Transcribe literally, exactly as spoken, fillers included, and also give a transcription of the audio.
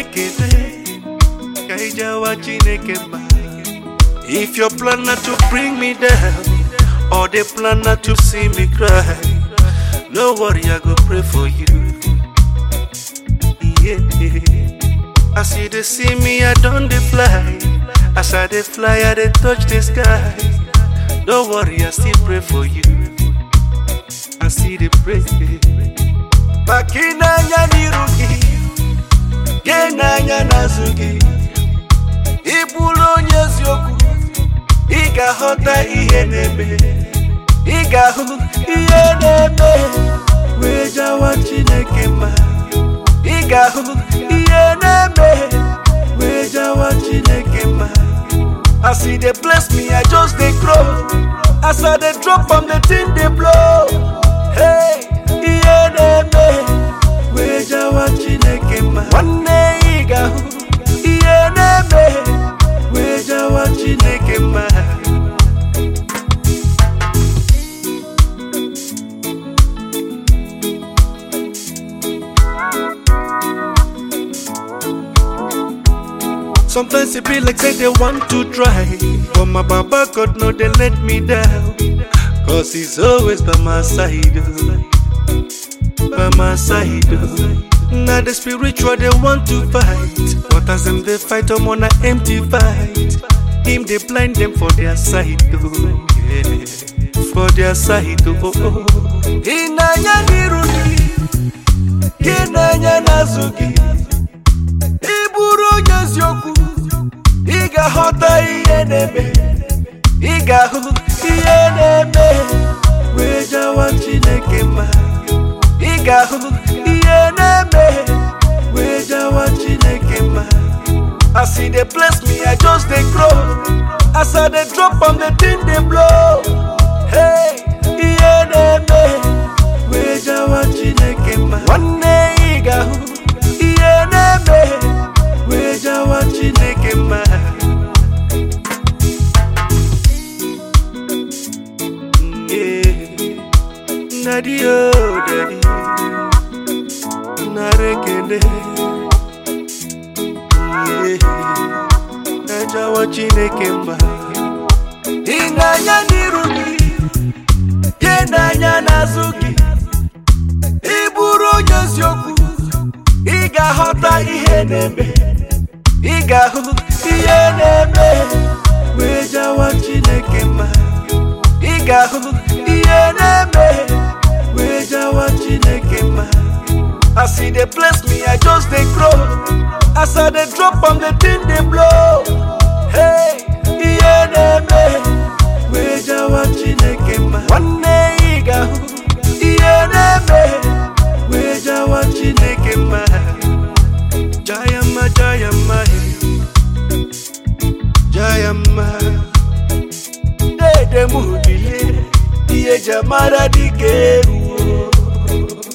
If your plan not to bring me down, or they plan not to see me cry, no worry, I go pray for you. Yeah. I see they see me, I don't they fly. As I they fly, I they touch the sky. Don't worry, I still pray for you. I see they pray. Makina nyanirugi, gena nyanazugi. Ibulo nyeziyoku, iga hota iyenebe, iga hu iyenebe. Weja wa Chineke ma, iga hu iyenebe. Weja wa Chineke ma. I see they bless me, I just they grow. As I they drop on the thing they blow. Hey, iyenebe. Weja wa Chineke ma. One day iga hu iyenebe. Weja wa Chineke ma. Sometimes it be like say they want to try, but my Baba God no they let me down. Cause he's always by my side, by my side. Now the spiritual they want to fight, but as them they fight I'm on an empty fight. Him they blind them for their side, oh, yeah. For their side, oh, oh. Inanya niruni, kinanya nazugi. Iburu nyeziyoku, iga hota iyenebe, iga hu iyenebe. Weja wa Chineke ma, iga hu iyenebe. Weja wa Chineke ma. I see they bless me, I just they grow. As I they drop on the thing they blow. Hey, iyenebe. Weja wa Chineke ma. One day iga hu iyenebe. Weja wa Chineke ma. Yeah. Daddy oh daddy, narekende. Yeah. Weja wa Chineke ma. Inanya niruni, yenanya nazuki. Iburu nyeziyoku, iga hota iyenebe, iga hu iyenebe. Weja wa Chineke ma, iga hu iyenebe. Weja wa Chineke ma. I see they bless me, I just they grow. As I they drop on the thing they blow. Hey, iyenebe. Weja wa Chineke ma. One day iga hu iyenebe. Weja wa Chineke ma. Jayama, Jayama, Jayama. Dede mudiye, iye jamara dikeru.